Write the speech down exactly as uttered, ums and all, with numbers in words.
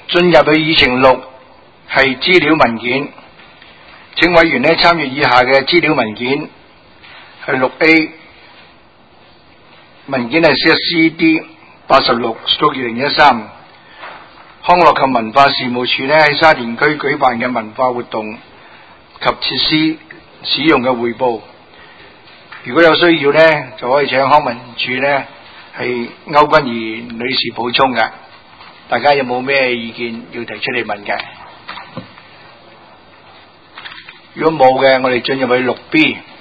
進入去議程六係資料文件，請委員呢參閱以下嘅資料文件，係六 A 文件係 C S C D 八十六 /二零一三，康樂及文化事務署呢喺沙田區舉辦嘅文化活動及設施使用嘅匯報。如果有需要呢，就可以請康文署呢係歐君怡女士補充嘅。大家有冇咩意見要提出嚟問嘅？如果冇嘅，我哋進入去六 B。